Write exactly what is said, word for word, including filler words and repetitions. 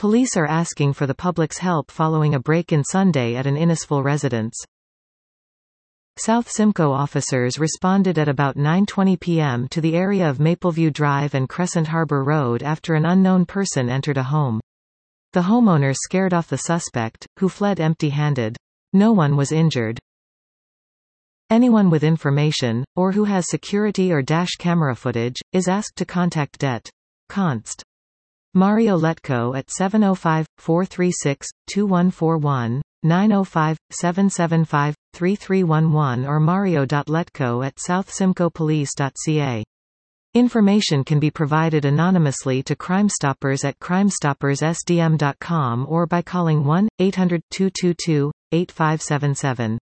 Police are asking for the public's help following a break-in Sunday at an Innisfil residence. South Simcoe officers responded at about nine twenty p m to the area of Mapleview Drive and Crescent Harbor Road after an unknown person entered a home. The homeowner scared off the suspect, who fled empty-handed. No one was injured. Anyone with information, or who has security or dash camera footage, is asked to contact Det. Const. Mario Letko at seven oh five, four three six, two one four one, nine oh five, seven seven five, three three one one or mario dot letko at south simcoe police dot c a. Information can be provided anonymously to Crimestoppers at crimestoppers s d m dot com or by calling one eight hundred, two two two, eight five seven seven.